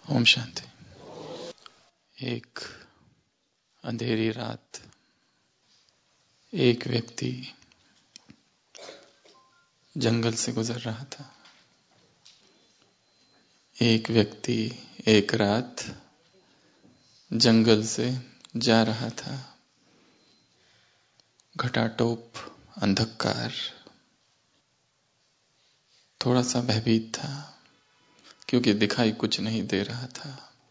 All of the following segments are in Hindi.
ओम शांति। एक अंधेरी रात एक व्यक्ति जंगल से गुजर रहा था। एक व्यक्ति एक रात जंगल से जा रहा था। घटाटोप अंधकार, थोड़ा सा भयभीत था क्योंकि दिखाई कुछ नहीं दे रहा था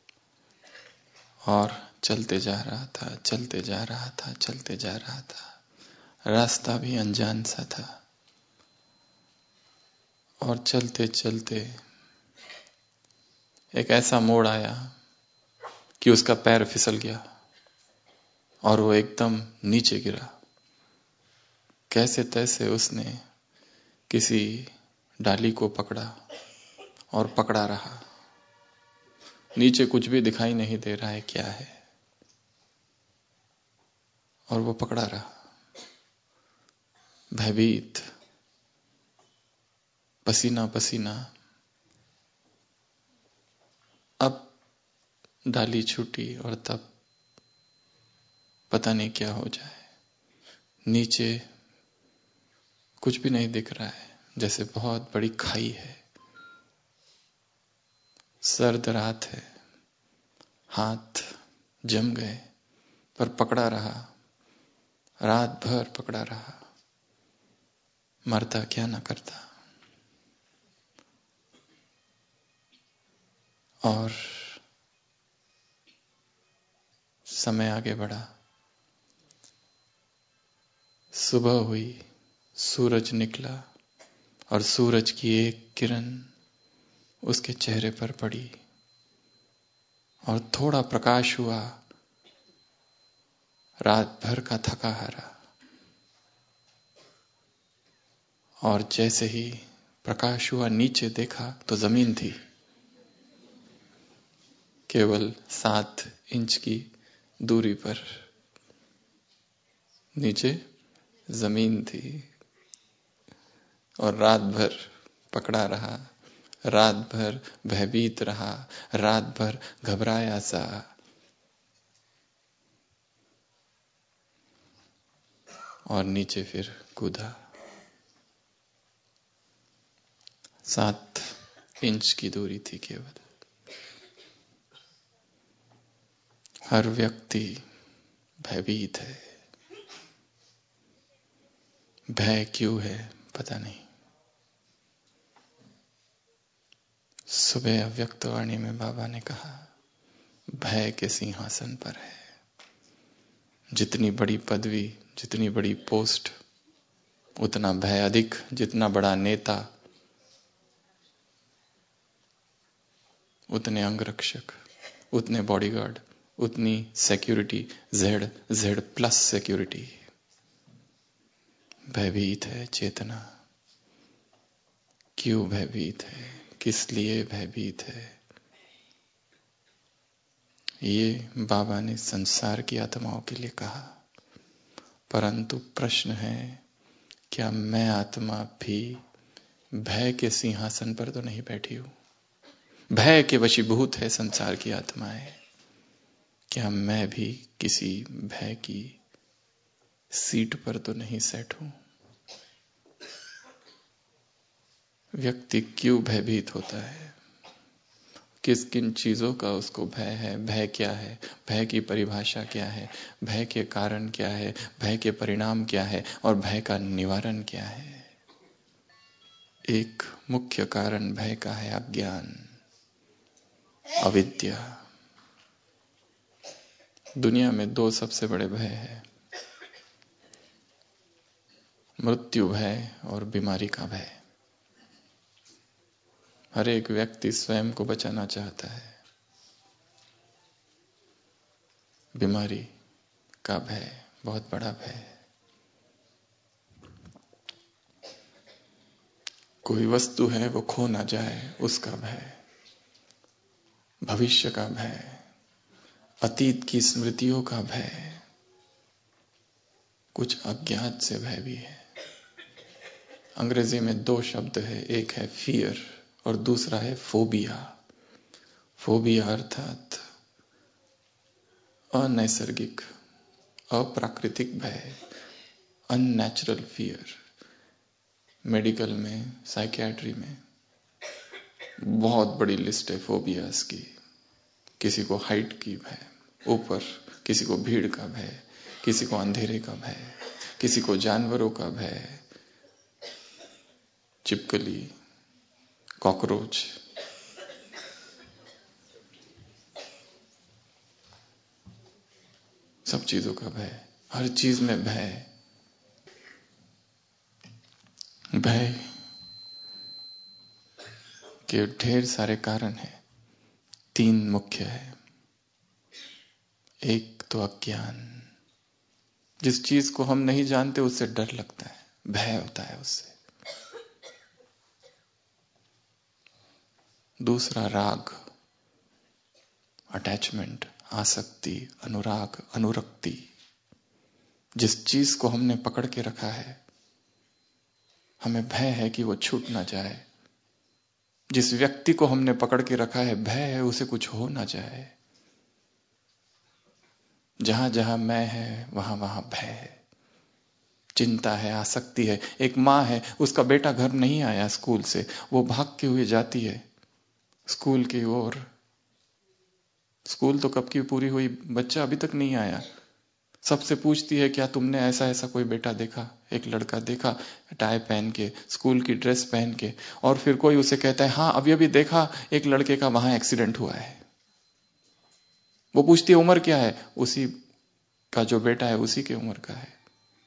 और चलते जा रहा था, चलते जा रहा था, चलते जा रहा था। रास्ता भी अनजान सा था और चलते चलते एक ऐसा मोड़ आया कि उसका पैर फिसल गया और वो एकदम नीचे गिरा। कैसे तैसे उसने किसी डाली को पकड़ा और पकड़ा रहा। नीचे कुछ भी दिखाई नहीं दे रहा है क्या है, और वो पकड़ा रहा भयभीत, पसीना पसीना। अब डाली छूटी और तब पता नहीं क्या हो जाए। नीचे कुछ भी नहीं दिख रहा है, जैसे बहुत बड़ी खाई है। सर्द रात है, हाथ जम गए, पर पकड़ा रहा। रात भर पकड़ा रहा। मरता क्या ना करता। और समय आगे बढ़ा। सुबह हुई, सूरज निकला और सूरज की एक किरण उसके चेहरे पर पड़ी और थोड़ा प्रकाश हुआ। रात भर का थका हारा, और जैसे ही प्रकाश हुआ नीचे देखा तो जमीन थी। केवल 7 इंच की दूरी पर नीचे जमीन थी। और रात भर पकड़ा रहा, रात भर भयभीत रहा, रात भर घबराया सा। और नीचे फिर कूदा। 7 इंच की दूरी थी केवल। हर व्यक्ति भयभीत है। भय क्यों है पता नहीं। सुबह अव्यक्तवाणी में बाबा ने कहा, भय के सिंहासन पर है। जितनी बड़ी पदवी, जितनी बड़ी पोस्ट, उतना भय अधिक। जितना बड़ा नेता, उतने अंगरक्षक, उतने बॉडीगार्ड, उतनी सिक्योरिटी, Z प्लस सिक्योरिटी। भयभीत है चेतना। क्यों भयभीत है, किस लिए भयभीत है? ये बाबा ने संसार की आत्माओं के लिए कहा। परंतु प्रश्न है, क्या मैं आत्मा भी भय के सिंहासन पर तो नहीं बैठी हूं? भय के वशीभूत है संसार की आत्माएं। क्या मैं भी किसी भय की सीट पर तो नहीं सेट हूं? व्यक्ति क्यों भयभीत होता है? किस किन चीजों का उसको भय है? भय क्या है? भय की परिभाषा क्या है? भय के कारण क्या है? भय के परिणाम क्या है? और भय का निवारण क्या है? एक मुख्य कारण भय का है अज्ञान, अविद्या। दुनिया में 2 सबसे बड़े भय है, मृत्यु भय और बीमारी का भय। हर एक व्यक्ति स्वयं को बचाना चाहता है। बीमारी का भय बहुत बड़ा भय है। कोई वस्तु है वो खो ना जाए, उसका भय। भविष्य का भय, अतीत की स्मृतियों का भय, कुछ अज्ञात से भय भी है। अंग्रेजी में 2 शब्द है, एक है फियर और दूसरा है फोबिया। फोबिया अर्थात अनैसर्गिक, अप्राकृतिक भय, अननेचुरल फियर। मेडिकल में, साइकियाट्री में बहुत बड़ी लिस्ट है फोबियाज की। किसी को हाइट की भय, ऊपर, किसी को भीड़ का भय, किसी को अंधेरे का भय, किसी को जानवरों का भय, छिपकली, कॉकरोच, सब चीजों का भय, हर चीज में भय। भय के ढेर सारे कारण हैं, 3 मुख्य है। एक तो अज्ञान, जिस चीज को हम नहीं जानते उससे डर लगता है, भय होता है उससे। दूसरा राग, अटैचमेंट, आसक्ति, अनुराग, अनुरक्ति। जिस चीज को हमने पकड़ के रखा है, हमें भय है कि वो छूट ना जाए। जिस व्यक्ति को हमने पकड़ के रखा है, भय है उसे कुछ हो ना जाए। जहां जहां मैं है वहां वहां भय है, चिंता है, आसक्ति है। एक माँ है, उसका बेटा घर नहीं आया स्कूल से, वो भागते हुए जाती है स्कूल की ओर। स्कूल तो कब की पूरी हुई, बच्चा अभी तक नहीं आया। सबसे पूछती है, क्या तुमने ऐसा ऐसा कोई बेटा देखा, एक लड़का देखा टाई पहन के, स्कूल की ड्रेस पहन के। और फिर कोई उसे कहता है, हाँ अभी अभी देखा एक लड़के का वहां एक्सीडेंट हुआ है। वो पूछती है उम्र क्या है, उसी का जो बेटा है उसी की उम्र का है।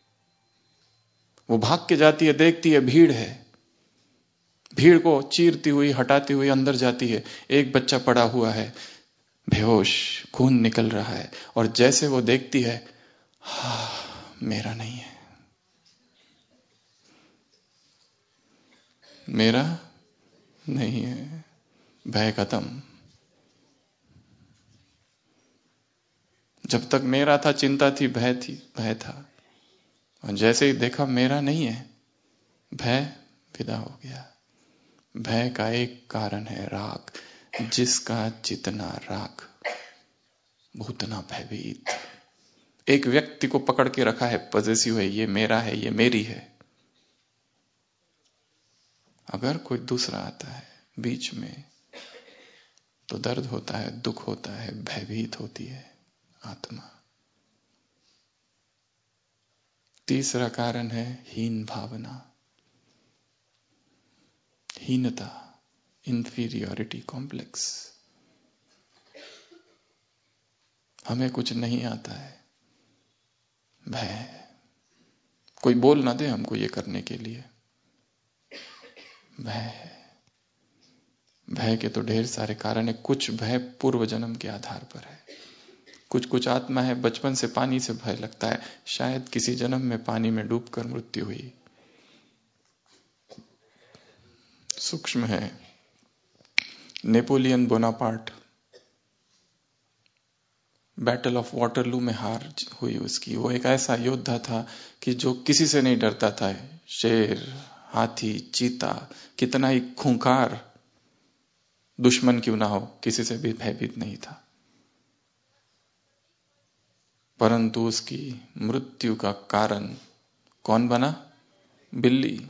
वो भाग के जाती है, देखती है भीड़ है, भीड़ को चीरती हुई हटाती हुई अंदर जाती है। एक बच्चा पड़ा हुआ है बेहोश, खून निकल रहा है। और जैसे वो देखती है, मेरा नहीं है, मेरा नहीं है, भय खत्म। जब तक मेरा था चिंता थी, भय था। और जैसे ही देखा मेरा नहीं है, भय विदा हो गया। भय का एक कारण है राग, जिसका जितना राग उतना भयभीत। एक व्यक्ति को पकड़ के रखा है, पॉजेसिव है, ये मेरा है, ये मेरी है। अगर कोई दूसरा आता है बीच में तो दर्द होता है, दुख होता है, भयभीत होती है आत्मा। तीसरा कारण है हीन भावना, हीनता, इंफीरियरिटी कॉम्प्लेक्स। हमें कुछ नहीं आता है, भय। कोई बोल ना दे हमको ये करने के लिए, भय। भय के तो ढेर सारे कारण है। कुछ भय पूर्व जन्म के आधार पर है। कुछ आत्मा है बचपन से पानी से भय लगता है, शायद किसी जन्म में पानी में डूबकर मृत्यु हुई। सूक्ष्म है। Napoleon Bonaparte, battle of Waterloo में हार हुई उसकी। वो एक ऐसा योद्धा था कि जो किसी से नहीं डरता था। शेर, हाथी, चीता, कितना ही खूंखार दुश्मन क्यों ना हो, किसी से भी भयभीत नहीं था। परंतु उसकी मृत्यु का कारण कौन बना? बिल्ली।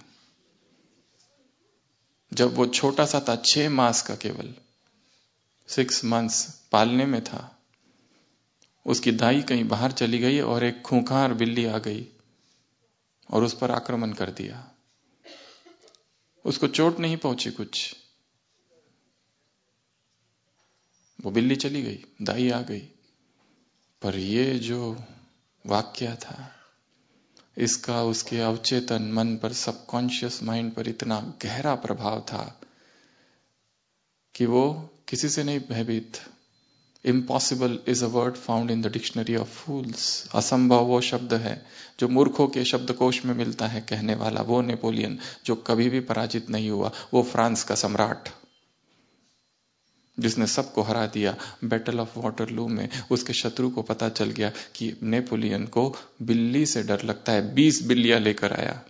जब वो छोटा सा था, 6 मास का, केवल 6 मंथ्स पालने में था, उसकी दाई कहीं बाहर चली गई और एक खूंखार बिल्ली आ गई और उस पर आक्रमण कर दिया। उसको चोट नहीं पहुंची कुछ, वो बिल्ली चली गई, दाई आ गई। पर ये जो वाक्य था, इसका उसके अवचेतन मन पर, सबकॉन्शियस माइंड पर इतना गहरा प्रभाव था कि वो किसी से नहीं भयभीत। Impossible is a word found in the dictionary of fools. असंभव वो शब्द है जो मूर्खों के शब्दकोश में मिलता है कहने वाला। वो नेपोलियन जो कभी भी पराजित नहीं हुआ, वो फ्रांस का सम्राट जिसने सबको हरा दिया। बैटल ऑफ वाटरलू में उसके शत्रु को पता चल गया कि नेपोलियन को बिल्ली से डर लगता है। 20 बिल्लियां लेकर आया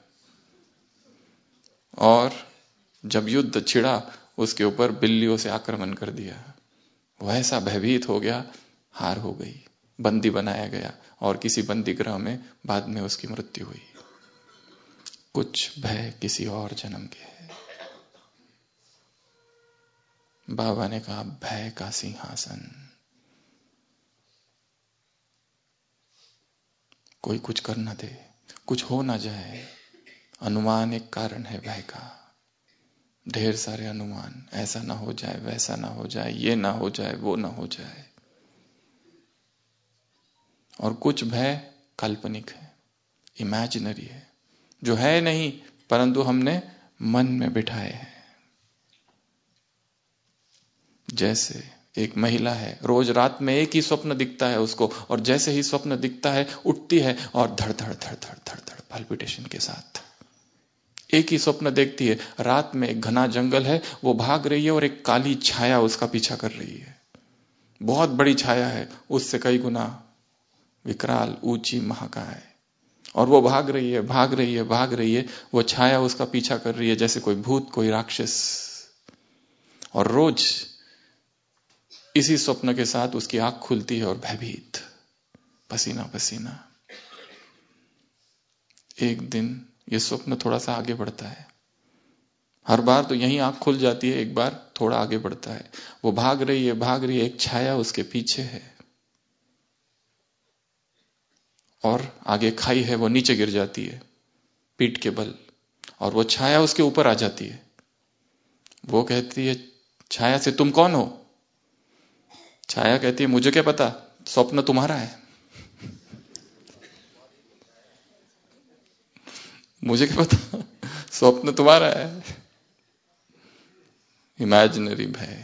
और जब युद्ध छिड़ा उसके ऊपर बिल्लियों से आक्रमण कर दिया। वो ऐसा भयभीत हो गया, हार हो गई, बंदी बनाया गया और किसी बंदी गृह में बाद में उसकी मृत्यु हुई। कुछ भय किसी और जन्म के है। बाबा ने कहा भय का सिंहासन, कोई कुछ कर ना दे, कुछ हो ना जाए। अनुमान एक कारण है भय का, ढेर सारे अनुमान, ऐसा ना हो जाए, वैसा ना हो जाए, ये ना हो जाए, वो ना हो जाए। और कुछ भय काल्पनिक है, इमेजिनरी है, जो है नहीं परंतु हमने मन में बिठाए हैं। जैसे एक महिला है, रोज रात में एक ही स्वप्न दिखता है उसको, और जैसे ही स्वप्न दिखता है उठती है और धड़ धड़ धड़ धड़ धड़ धड़ पाल्पिटेशन के साथ एक ही स्वप्न देखती है। रात में एक घना जंगल है, वो भाग रही है और एक काली छाया उसका पीछा कर रही है। बहुत बड़ी छाया है, उससे कई गुना विकराल, ऊंची, महाकाय, और वो भाग रही है, भाग रही है, भाग रही है। वो छाया उसका पीछा कर रही है जैसे कोई भूत, कोई राक्षस। और रोज इसी स्वप्न के साथ उसकी आंख खुलती है और भयभीत, पसीना पसीना। एक दिन ये स्वप्न थोड़ा सा आगे बढ़ता है, हर बार तो यही आंख खुल जाती है, एक बार थोड़ा आगे बढ़ता है। वो भाग रही है, भाग रही है, एक छाया उसके पीछे है और आगे खाई है, वो नीचे गिर जाती है पीठ के बल, और वो छाया उसके ऊपर आ जाती है। वो कहती है छाया से, तुम कौन हो? छाया कहती है मुझे क्या पता, स्वप्न तुम्हारा है, मुझे क्या पता, स्वप्न तुम्हारा है। इमेजिनरी भय।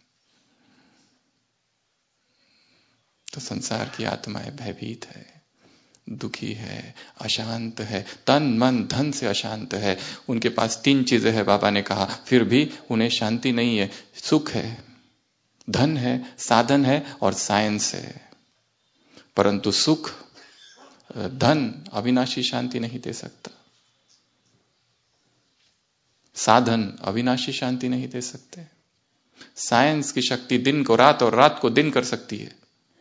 तो संसार की आत्माएं भयभीत है, दुखी है, अशांत है, तन मन धन से अशांत है। उनके पास तीन चीजें हैं, बाबा ने कहा, फिर भी उन्हें शांति नहीं है। सुख है, धन है, साधन है और साइंस है। परंतु सुख, धन अविनाशी शांति नहीं दे सकता, साधन अविनाशी शांति नहीं दे सकते। साइंस की शक्ति दिन को रात और रात को दिन कर सकती है,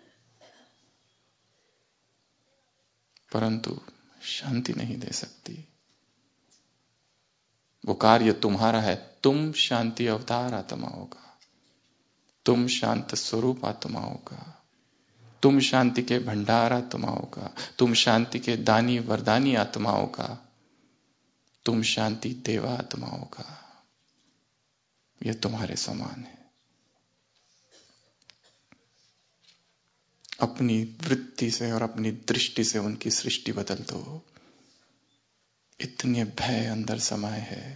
परंतु शांति नहीं दे सकती। वो कार्य तुम्हारा है, तुम शांति अवतार आत्माओं का, तुम शांत स्वरूप आत्माओं का, तुम शांति के भंडार आत्माओं का, तुम शांति के दानी वरदानी आत्माओं का, तुम शांति देवा आत्माओं का। यह तुम्हारे समान है। अपनी वृत्ति से और अपनी दृष्टि से उनकी सृष्टि बदल दो। इतने भय अंदर समाये है,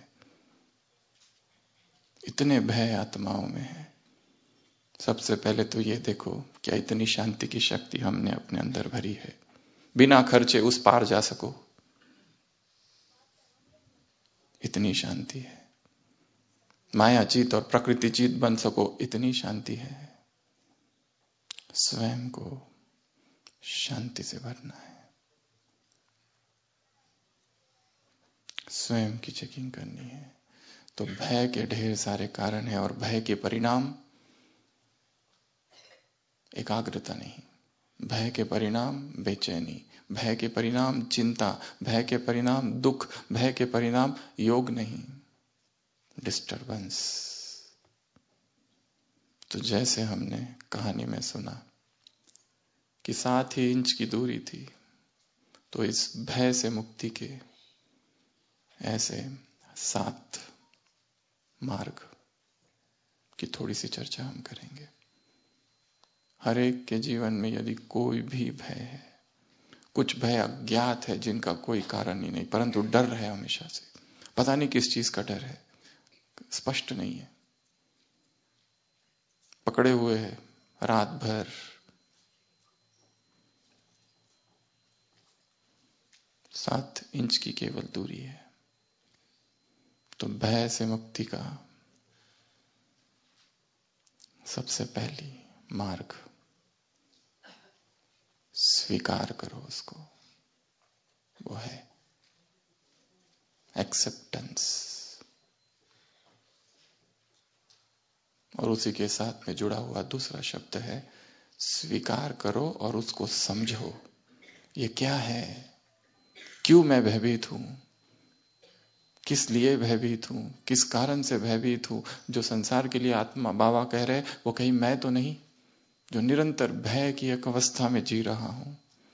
इतने भय आत्माओं में है। सबसे पहले तो ये देखो क्या इतनी शांति की शक्ति हमने अपने अंदर भरी है, बिना खर्चे उस पार जा सको, इतनी शांति है। माया जीत और प्रकृति जीत बन सको, इतनी शांति है। स्वयं को शांति से भरना है, स्वयं की चेकिंग करनी है। तो भय के ढेर सारे कारण हैं और भय के परिणाम एकाग्रता नहीं, भय के परिणाम बेचैनी, भय के परिणाम चिंता, भय के परिणाम दुख, भय के परिणाम योग नहीं, डिस्टरबेंस। तो जैसे हमने कहानी में सुना कि 7 ही इंच की दूरी थी, तो इस भय से मुक्ति के ऐसे 7 मार्ग की थोड़ी सी चर्चा हम करेंगे। हर एक के जीवन में यदि कोई भी भय है, कुछ भय अज्ञात है जिनका कोई कारण ही नहीं, परंतु डर है हमेशा से, पता नहीं किस चीज का डर है, स्पष्ट नहीं है, पकड़े हुए है रात भर, 7 इंच की केवल दूरी है। तो भय से मुक्ति का सबसे पहली मार्ग, स्वीकार करो उसको, वो है एक्सेप्टेंस। और उसी के साथ में जुड़ा हुआ दूसरा शब्द है स्वीकार करो और उसको समझो। ये क्या है? क्यों मैं भयभीत हूं? किस लिए भयभीत हूं? किस कारण से भयभीत हूं? जो संसार के लिए आत्मा बाबा कह रहे वो कहीं मैं तो नहीं, जो निरंतर भय की एक अवस्था में जी रहा हूं।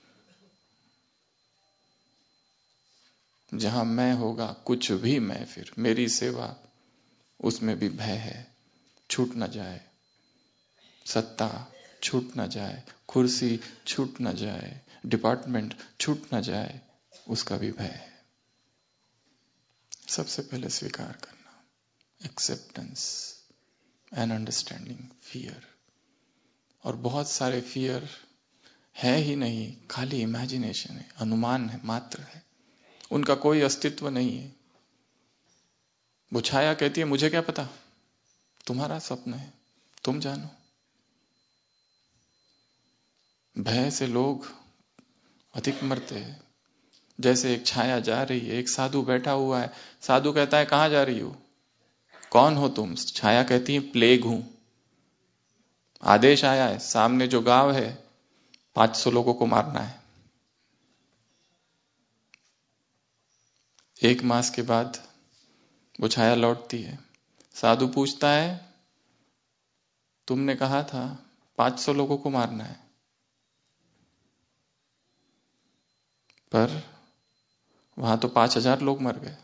जहां मैं होगा कुछ भी मैं, फिर मेरी सेवा उसमें भी भय है, छूट न जाए, सत्ता छूट न जाए, कुर्सी छूट न जाए, डिपार्टमेंट छूट न जाए, उसका भी भय है। सबसे पहले स्वीकार करना, एक्सेप्टेंस एंड अंडरस्टैंडिंग, फियर। और बहुत सारे फियर है ही नहीं, खाली इमेजिनेशन है, अनुमान है, मात्र है, उनका कोई अस्तित्व नहीं है। वो छाया कहती है मुझे क्या पता, तुम्हारा स्वप्न है, तुम जानो। भय से लोग अधिक मरते हैं। जैसे एक छाया जा रही है, एक साधु बैठा हुआ है, साधु कहता है कहां जा रही हो, कौन हो तुम? छाया कहती है प्लेग हूं, आदेश आया है, सामने जो गांव है 500 लोगों को मारना है। एक मास के बाद वो छाया लौटती है, साधु पूछता है तुमने कहा था 500 लोगों को मारना है, पर वहां तो 5000 लोग मर गए।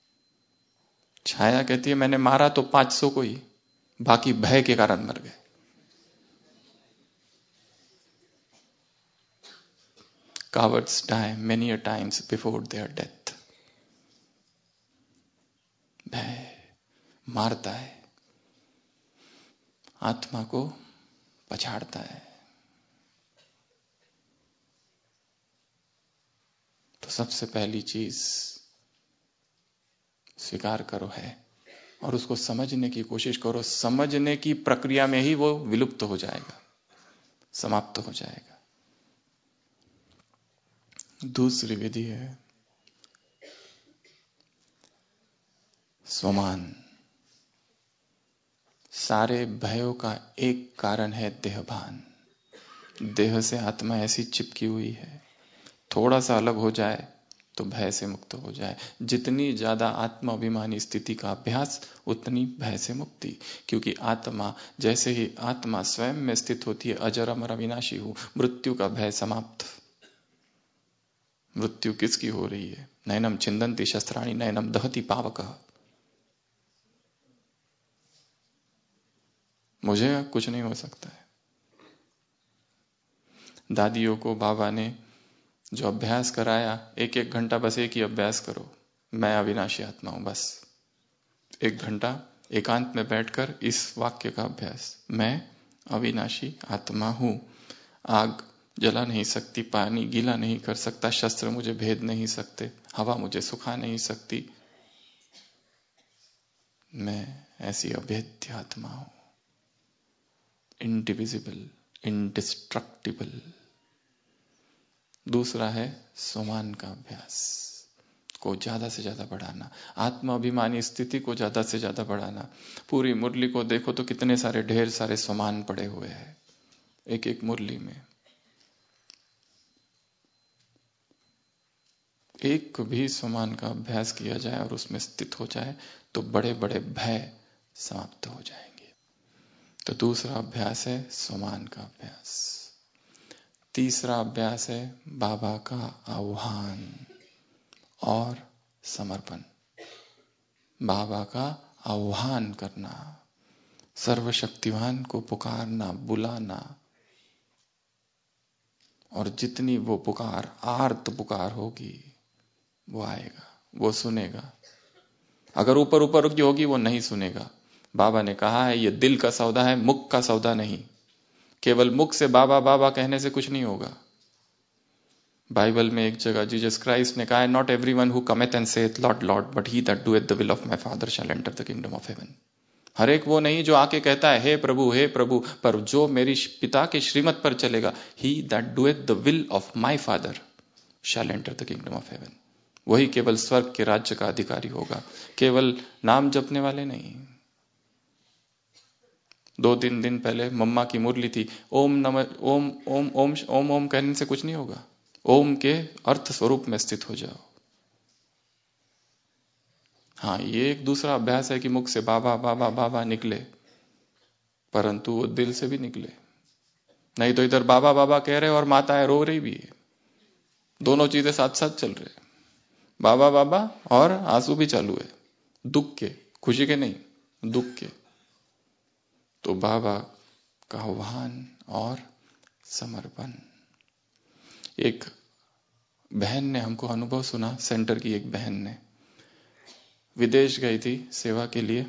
छाया कहती है मैंने मारा तो 500 को ही, बाकी भय के कारण मर गए। Cowards die many a times before their death. भय मारता है, आत्मा को पछाड़ता है। तो सबसे पहली चीज स्वीकार करो है, और उसको समझने की कोशिश करो। समझने की प्रक्रिया में ही वो विलुप्त हो जाएगा, समाप्त हो जाएगा। दूसरी विधि है स्वमान। सारे भयों का एक कारण है देहभान। देह से आत्मा ऐसी चिपकी हुई है, थोड़ा सा अलग हो जाए तो भय से मुक्त हो जाए। जितनी ज्यादा आत्माभिमानी स्थिति का अभ्यास, उतनी भय से मुक्ति। क्योंकि आत्मा, जैसे ही आत्मा स्वयं में स्थित होती है, अजर अमर अविनाशी हूं, मृत्यु का भय समाप्त। मृत्यु किसकी हो रही है? नैनम छिंदंती शस्त्राणि नैनम दहति पावकः। मुझे कुछ नहीं हो सकता है। दादियों को बाबा ने जो अभ्यास कराया, 1-1 घंटा बस एक ही अभ्यास करो, मैं अविनाशी आत्मा हूं। बस 1 घंटा एकांत में बैठकर इस वाक्य का अभ्यास, मैं अविनाशी आत्मा हूं। आग जला नहीं सकती, पानी गीला नहीं कर सकता, शस्त्र मुझे भेद नहीं सकते, हवा मुझे सुखा नहीं सकती, मैं ऐसी अभेद्य आत्मा हूं, इंडिविजिबल, इंडिस्ट्रक्टिबल। दूसरा है स्वमान का अभ्यास को ज्यादा से ज्यादा बढ़ाना, आत्मा अभिमानी स्थिति को ज्यादा से ज्यादा बढ़ाना। पूरी मुरली को देखो तो कितने सारे, ढेर सारे स्वमान पड़े हुए हैं एक एक मुरली में। एक भी स्वमान का अभ्यास किया जाए और उसमें स्थित हो जाए तो बड़े बड़े भय समाप्त हो जाएंगे। तो दूसरा अभ्यास है स्वमान का अभ्यास। तीसरा अभ्यास है बाबा का आह्वान और समर्पण। बाबा का आह्वान करना, सर्वशक्तिवान को पुकारना, बुलाना, और जितनी वो पुकार, आर्त पुकार होगी, वो आएगा, वो सुनेगा। अगर ऊपर ऊपर की होगी वो नहीं सुनेगा। बाबा ने कहा है ये दिल का सौदा है, मुख का सौदा नहीं। केवल मुख से बाबा बाबा कहने से कुछ नहीं होगा। बाइबल में एक जगह जीसस क्राइस्ट ने कहा है, not everyone who cometh and saith Lord Lord but he that doeth the will of my father shall enter the kingdom of heaven. हर एक वो नहीं जो आके कहता है हे प्रभु, पर जो मेरी पिता के श्रीमत पर चलेगा, he that doeth the will of my father shall enter the kingdom of heaven, वही केवल स्वर्ग के राज्य का अधिकारी होगा। केवल नाम जपने वाले नहीं। 2-3 दिन पहले मम्मा की मुरली थी, ओम नमः ओम ओम ओम ओम ओम कहने से कुछ नहीं होगा। ओम के अर्थ स्वरूप में स्थित हो जाओ। हाँ, ये एक दूसरा अभ्यास है कि मुख से बाबा बाबा बाबा निकले, परंतु वो दिल से भी निकले। नहीं तो इधर बाबा बाबा कह रहे और माताएं रो रही भी है, दोनों चीजें साथ साथ चल रहे हैं। बाबा बाबा और आंसू भी चालू है, दुख के, खुशी के नहीं, दुख के। तो बाबा का आह्वान और समर्पण। एक बहन ने हमको अनुभव सुना, सेंटर की एक बहन ने, विदेश गई थी सेवा के लिए,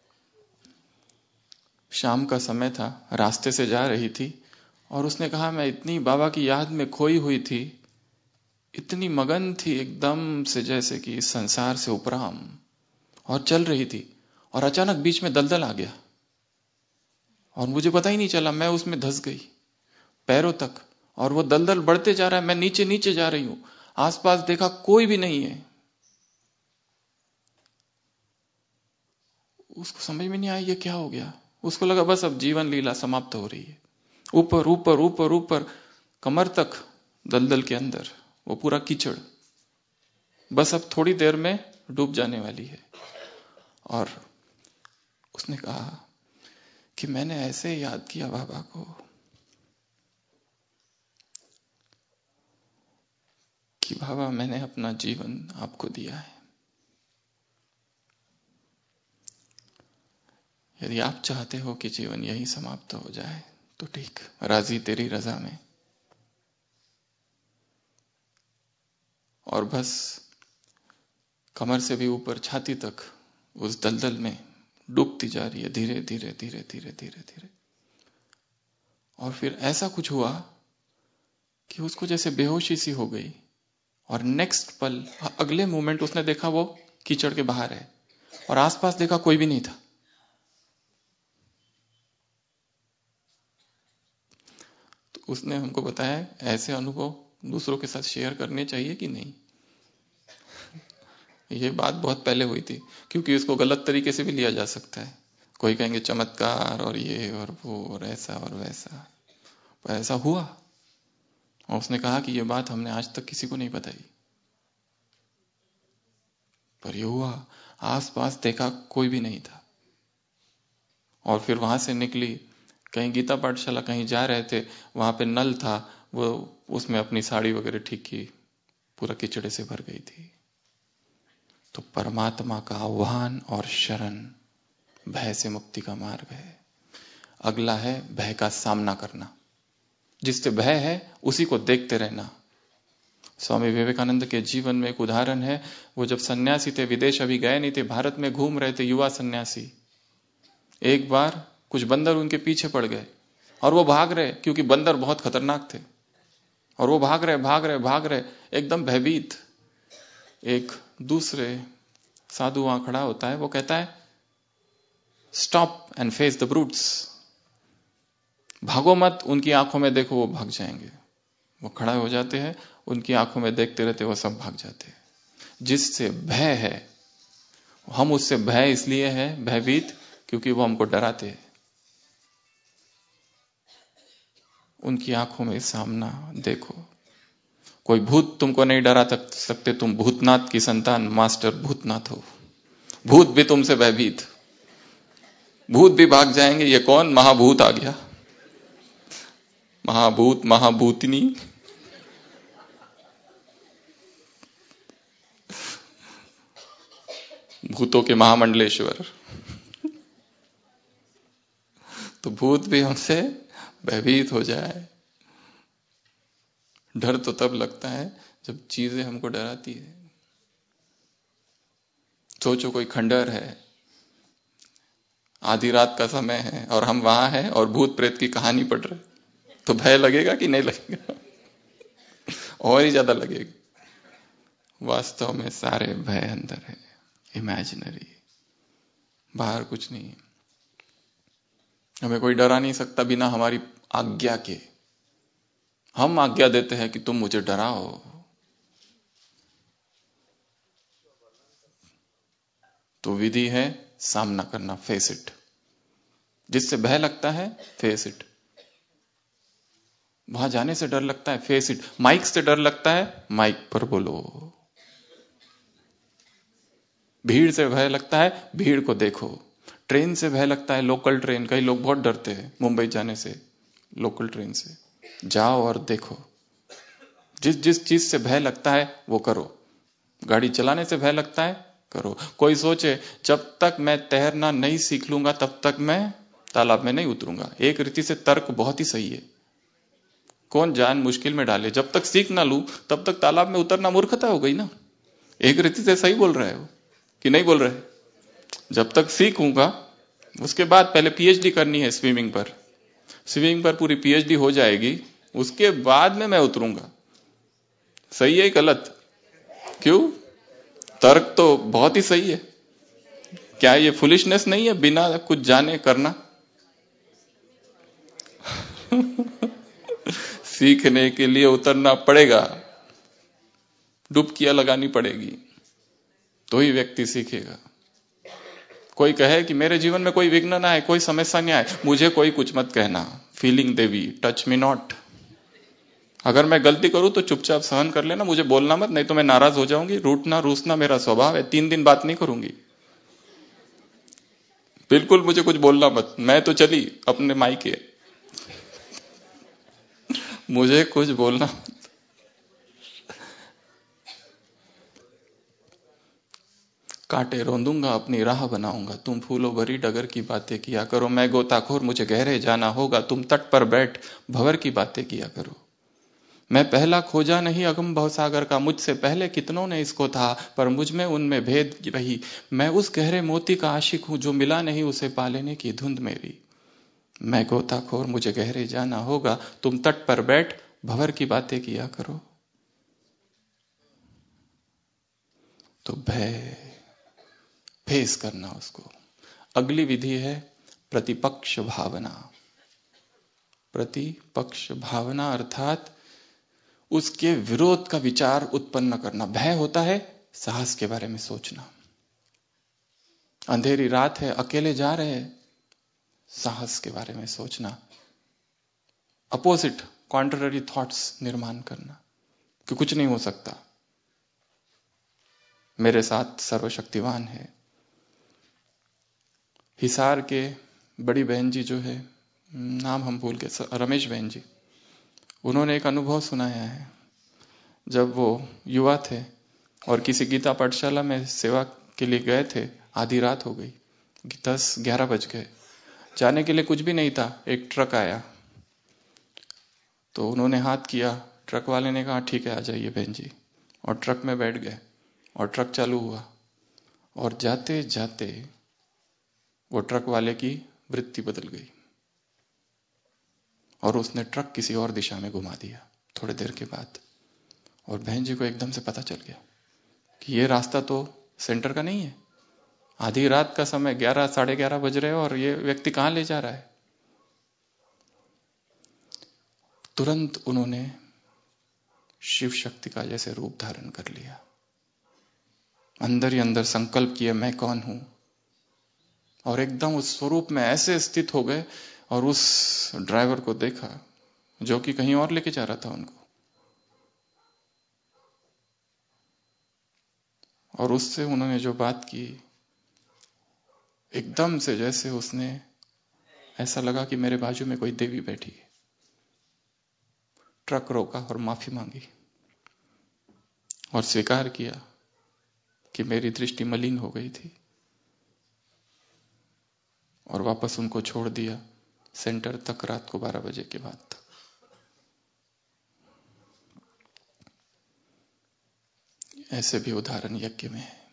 शाम का समय था, रास्ते से जा रही थी और उसने कहा मैं इतनी बाबा की याद में खोई हुई थी, इतनी मगन थी एकदम से जैसे कि इस संसार से उपराम, और चल रही थी और अचानक बीच में दलदल आ गया और मुझे पता ही नहीं चला, मैं उसमें धंस गई पैरों तक, और वो दलदल बढ़ते जा रहा है, मैं नीचे नीचे जा रही हूं, आसपास देखा कोई भी नहीं है। उसको समझ में नहीं आया ये क्या हो गया, उसको लगा बस अब जीवन लीला समाप्त हो रही है। ऊपर ऊपर ऊपर ऊपर कमर तक दलदल के अंदर वो पूरा कीचड़, बस अब थोड़ी देर में डूब जाने वाली है। और उसने कहा कि मैंने ऐसे याद किया बाबा को कि बाबा मैंने अपना जीवन आपको दिया है, यदि आप चाहते हो कि जीवन यही समाप्त हो जाए तो ठीक, राजी तेरी रजा में। और बस कमर से भी ऊपर छाती तक उस दलदल में डूबती जा रही है, धीरे धीरे धीरे धीरे धीरे धीरे। और फिर ऐसा कुछ हुआ कि उसको जैसे बेहोशी सी हो गई, और नेक्स्ट पल, अगले मोमेंट उसने देखा वो कीचड़ के बाहर है और आसपास देखा कोई भी नहीं था। तो उसने हमको बताया ऐसे अनुभव दूसरों के साथ शेयर करने चाहिए कि नहीं। ये बात बहुत पहले हुई थी, क्योंकि इसको गलत तरीके से भी लिया जा सकता है। कोई कहेंगे चमत्कार और ये और वो और ऐसा और वैसा, पर ऐसा हुआ। और उसने कहा कि ये बात हमने आज तक किसी को नहीं बताई, पर ये हुआ, आसपास देखा कोई भी नहीं था। और फिर वहां से निकली, कहीं गीता पाठशाला कहीं जा रहे थे, वहां पे नल था, वो उसमें अपनी साड़ी वगैरह ठीक की, पूरा कीचड़े से भर गई थी। तो परमात्मा का आह्वान और शरण भय से मुक्ति का मार्ग है। अगला है भय का सामना करना। जिससे भय है उसी को देखते रहना। स्वामी विवेकानंद के जीवन में एक उदाहरण है, वो जब सन्यासी थे, विदेश अभी गए नहीं थे, भारत में घूम रहे थे, युवा सन्यासी, एक बार कुछ बंदर उनके पीछे पड़ गए और वो भाग रहे, क्योंकि बंदर बहुत खतरनाक थे, और वो भाग रहे भाग रहे भाग रहे एकदम भयभीत। एक दूसरे साधु वहां खड़ा होता है, वो कहता है stop and face the brutes, भागो मत, उनकी आंखों में देखो, वो भाग जाएंगे। वो खड़ा हो जाते हैं, उनकी आंखों में देखते रहते, वो सब भाग जाते हैं। जिससे भय है, हम उससे भय इसलिए है भयभीत क्योंकि वो हमको डराते हैं। उनकी आंखों में सामना देखो। कोई भूत तुमको नहीं डरा सकते, तुम भूतनाथ की संतान मास्टर भूतनाथ हो। भूत भी तुमसे भयभीत, भूत भी भाग जाएंगे। ये कौन महाभूत आ गया, महाभूत महाभूतनी, भूतों के महामंडलेश्वर। तो भूत भी हमसे भयभीत हो जाए। डर तो तब लगता है जब चीजें हमको डराती है। सोचो कोई खंडर है, आधी रात का समय है और हम वहां हैं और भूत प्रेत की कहानी पढ़ रहे, तो भय लगेगा कि नहीं लगेगा? और ही ज्यादा लगेगा। वास्तव में सारे भय अंदर है, इमेजिनरी, बाहर कुछ नहीं है। हमें कोई डरा नहीं सकता बिना हमारी आज्ञा के। हम आज्ञा देते हैं कि तुम मुझे डराओ। तो विधि है सामना करना, फेस इट। जिससे भय लगता है, फेस इट। वहां जाने से डर लगता है, फेस इट। माइक से डर लगता है, माइक पर बोलो। भीड़ से भय लगता है, भीड़ को देखो। ट्रेन से भय लगता है, लोकल ट्रेन, कई लोग बहुत डरते हैं मुंबई जाने से, लोकल ट्रेन से। जाओ और देखो। जिस जिस चीज से भय लगता है वो करो। गाड़ी चलाने से भय लगता है, करो। कोई सोचे जब तक मैं तैरना नहीं सीख लूंगा तब तक मैं तालाब में नहीं उतरूंगा। एक रीति से तर्क बहुत ही सही है। कौन जान मुश्किल में डाले, जब तक सीख ना लूं तब तक तालाब में उतरना मूर्खता हो गई ना। एक रीति से सही बोल रहा है वो, कि नहीं बोल रहे? जब तक सीखूंगा, उसके बाद पहले पीएचडी करनी है स्विमिंग पर। स्विमिंग पर पूरी पीएचडी हो जाएगी, उसके बाद में मैं उतरूंगा। सही है गलत? क्यों? तर्क तो बहुत ही सही है। क्या ये फुलिशनेस नहीं है बिना कुछ जाने करना? सीखने के लिए उतरना पड़ेगा, डुबकियां लगानी पड़ेगी, तो ही व्यक्ति सीखेगा। कोई कहे कि मेरे जीवन में कोई विघ्न ना आए, कोई समस्या नहीं आए, मुझे कोई कुछ मत कहना। फीलिंग देवी, टच मी नॉट। अगर मैं गलती करूं तो चुपचाप सहन कर लेना, मुझे बोलना मत, नहीं तो मैं नाराज हो जाऊंगी। रूठना रूसना मेरा स्वभाव है, 3 दिन बात नहीं करूंगी। बिल्कुल मुझे कुछ बोलना मत, मैं तो चली अपने मायके, मुझे कुछ बोलना मत। कांटे रोंदूंगा अपनी राह बनाऊंगा, तुम फूलों भरी डगर की बातें किया करो। मैं गोताखोर, मुझे गहरे जाना होगा, तुम तट पर बैठ भंवर की बातें किया करो। मैं पहला खोजा नहीं अगम भवसागर का, मुझसे पहले कितनों ने इसको था, पर मुझ में उनमें भेद रही। मैं उस गहरे मोती का आशिक हूं, जो मिला नहीं उसे पा लेने की धुंध मेरी। मैं गोताखोर, मुझे गहरे जाना होगा, तुम तट पर बैठ भंवर की बातें किया करो। तो भय फेस करना उसको। अगली विधि है प्रतिपक्ष भावना। प्रतिपक्ष भावना अर्थात उसके विरोध का विचार उत्पन्न करना। भय होता है साहस के बारे में सोचना। अंधेरी रात है, अकेले जा रहे हैं, साहस के बारे में सोचना। अपोजिट, कॉन्ट्ररी थॉट्स निर्माण करना कि कुछ नहीं हो सकता, मेरे साथ सर्वशक्तिवान है। हिसार के बड़ी बहन जी जो है, नाम हम भूल गए, रमेश बहन जी, उन्होंने एक अनुभव सुनाया है। जब वो युवा थे और किसी गीता पाठशाला में सेवा के लिए गए थे, आधी रात हो गई, 10-11 बज गए, जाने के लिए कुछ भी नहीं था। एक ट्रक आया तो उन्होंने हाथ किया, ट्रक वाले ने कहा ठीक है आ जाइए बहन जी, और ट्रक में बैठ गए और ट्रक चालू हुआ। और जाते जाते वो ट्रक वाले की वृत्ति बदल गई और उसने ट्रक किसी और दिशा में घुमा दिया थोड़ी देर के बाद। और बहन जी को एकदम से पता चल गया कि ये रास्ता तो सेंटर का नहीं है, आधी रात का समय, 11-11:30 बज रहे और ये व्यक्ति कहां ले जा रहा है। तुरंत उन्होंने शिव शक्ति का जैसे रूप धारण कर लिया, अंदर ही अंदर संकल्प किए मैं कौन हूं, और एकदम उस स्वरूप में ऐसे स्थित हो गए। और उस ड्राइवर को देखा जो कि कहीं और लेके जा रहा था उनको, और उससे उन्होंने जो बात की, एकदम से जैसे उसने ऐसा लगा कि मेरे बाजू में कोई देवी बैठी है। ट्रक रोका और माफी मांगी और स्वीकार किया कि मेरी दृष्टि मलिन हो गई थी, और वापस उनको छोड़ दिया सेंटर तक, रात को 12 बजे के बाद तक। ऐसे भी उदाहरण यज्ञ में है।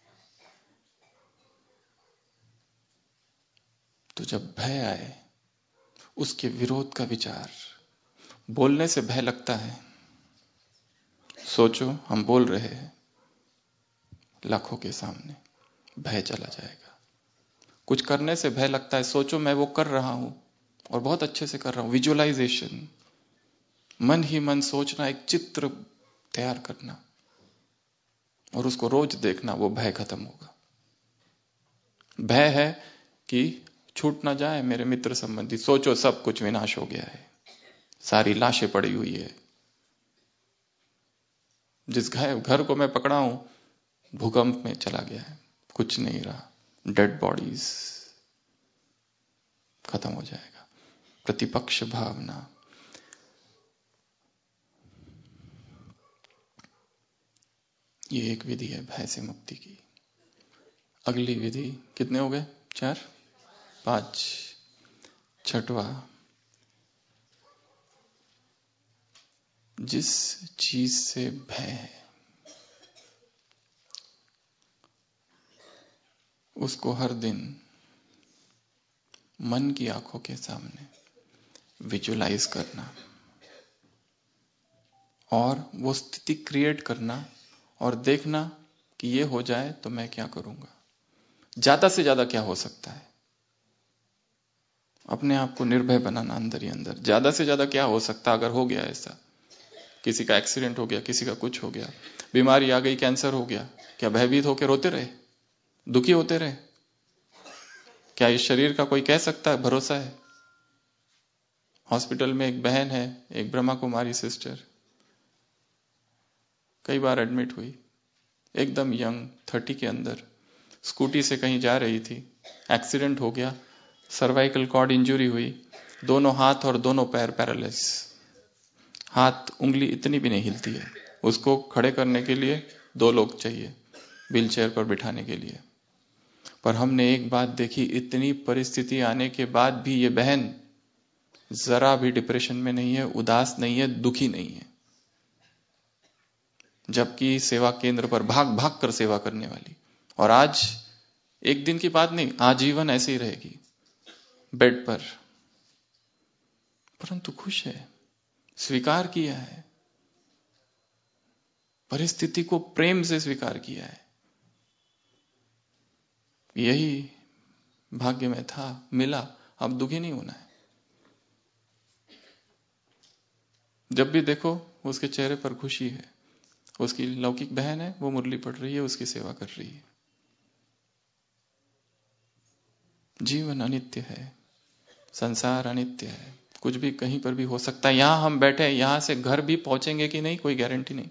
तो जब भय आए, उसके विरोध का विचार। बोलने से भय लगता है, सोचो हम बोल रहे हैं लाखों के सामने, भय चला जाएगा। कुछ करने से भय लगता है, सोचो मैं वो कर रहा हूं और बहुत अच्छे से कर रहा हूं, विजुअलाइजेशन, मन ही मन सोचना, एक चित्र तैयार करना और उसको रोज देखना, वो भय खत्म होगा। भय है कि छूट ना जाए मेरे मित्र संबंधी, सोचो सब कुछ विनाश हो गया है, सारी लाशें पड़ी हुई है। जिस घर को मैं पकड़ा हूं भूकंप में चला गया है, कुछ नहीं रहा, डेड बॉडीज, खत्म हो जाएगा। प्रतिपक्ष भावना, ये एक विधि है भय से मुक्ति की। अगली विधि, कितने हो गए? 4, 5। छठवा, जिस चीज से भय है उसको हर दिन मन की आंखों के सामने विजुलाइज करना और वो स्थिति क्रिएट करना और देखना कि ये हो जाए तो मैं क्या करूंगा, ज्यादा से ज्यादा क्या हो सकता है। अपने आप को निर्भय बनाना अंदर ही अंदर, ज्यादा से ज्यादा क्या हो सकता अगर हो गया ऐसा, किसी का एक्सीडेंट हो गया, किसी का कुछ हो गया, बीमारी आ गई, कैंसर हो गया, क्या भयभीत होकर रोते रहे, दुखी होते रहे? क्या इस शरीर का कोई कह सकता है भरोसा है? हॉस्पिटल में एक बहन है, एक ब्रह्मा कुमारी सिस्टर, कई बार एडमिट हुई, एकदम यंग, 30 के अंदर, स्कूटी से कहीं जा रही थी, एक्सीडेंट हो गया, सर्वाइकल कॉर्ड इंजरी हुई, दोनों हाथ और दोनों पैर पैरालाइज, हाथ उंगली इतनी भी नहीं हिलती है, उसको खड़े करने के लिए 2 लोग चाहिए व्हील चेयर पर बिठाने के लिए। पर हमने एक बात देखी, इतनी परिस्थिति आने के बाद भी ये बहन जरा भी डिप्रेशन में नहीं है, उदास नहीं है, दुखी नहीं है, जबकि सेवा केंद्र पर भाग भाग कर सेवा करने वाली, और आज एक दिन की बात नहीं, आजीवन ऐसे ही रहेगी बेड पर, परंतु खुश है, स्वीकार किया है, परिस्थिति को प्रेम से स्वीकार किया है। यही भाग्य में था, मिला, अब दुखी नहीं होना है। जब भी देखो उसके चेहरे पर खुशी है, उसकी लौकिक बहन है, वो मुरली पढ़ रही है, उसकी सेवा कर रही है। जीवन अनित्य है, संसार अनित्य है, कुछ भी कहीं पर भी हो सकता है। यहां हम बैठे, यहां से घर भी पहुंचेंगे कि नहीं, कोई गारंटी नहीं।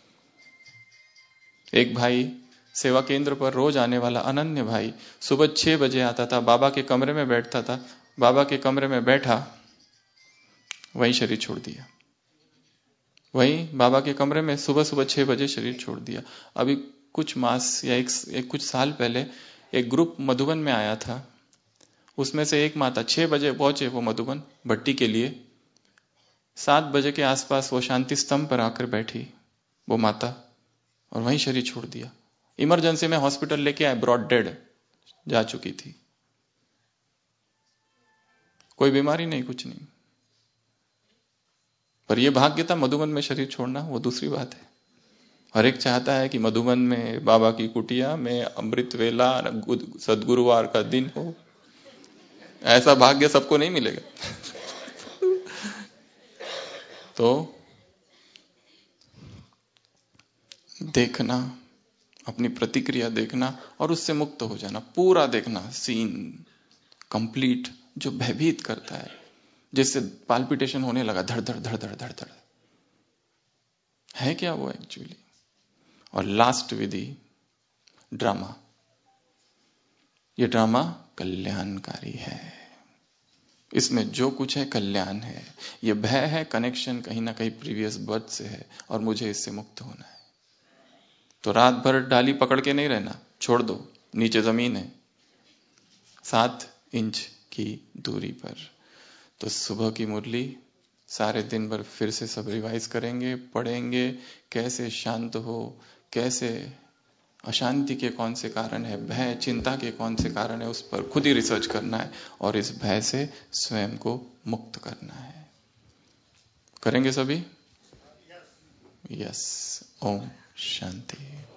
एक भाई सेवा केंद्र पर रोज आने वाला अनन्य भाई, सुबह 6 बजे आता था, बाबा के कमरे में बैठता था, बाबा के कमरे में बैठा, वहीं शरीर छोड़ दिया, वहीं बाबा के कमरे में सुबह सुबह 6 बजे शरीर छोड़ दिया। अभी कुछ मास या कुछ साल पहले एक ग्रुप मधुबन में आया था, उसमें से एक माता 6 बजे पहुंचे वो मधुबन भट्टी के लिए, 7 बजे के आसपास वो शांति स्तंभ पर आकर बैठी वो माता, और वहीं शरीर छोड़ दिया। इमरजेंसी में हॉस्पिटल लेके आए, ब्रॉड डेड जा चुकी थी, कोई बीमारी नहीं, कुछ नहीं, पर यह भाग्य था मधुबन में शरीर छोड़ना, वो दूसरी बात है। हर एक चाहता है कि मधुबन में बाबा की कुटिया में अमृत वेला सदगुरुवार का दिन हो, ऐसा भाग्य सबको नहीं मिलेगा। तो देखना, अपनी प्रतिक्रिया देखना और उससे मुक्त हो जाना, पूरा देखना सीन कंप्लीट, जो भयभीत करता है, जिससे पाल्पिटेशन होने लगा, धड़ धड़ धड़ धड़ धड़ धड़, है क्या वो एक्चुअली। और लास्ट विधि, ड्रामा। ये ड्रामा कल्याणकारी है, इसमें जो कुछ है कल्याण है। ये भय है, कनेक्शन कहीं ना कहीं प्रीवियस बर्थ से है और मुझे इससे मुक्त होना है। तो रात भर डाली पकड़ के नहीं रहना, छोड़ दो, नीचे जमीन है 7 इंच की दूरी पर। तो सुबह की मुरली सारे दिन भर फिर से सब रिवाइज करेंगे, पढ़ेंगे, कैसे शांत हो, कैसे अशांति के कौन से कारण है, भय चिंता के कौन से कारण है, उस पर खुद ही रिसर्च करना है और इस भय से स्वयं को मुक्त करना है। करेंगे सभी? यस। ओम शांति।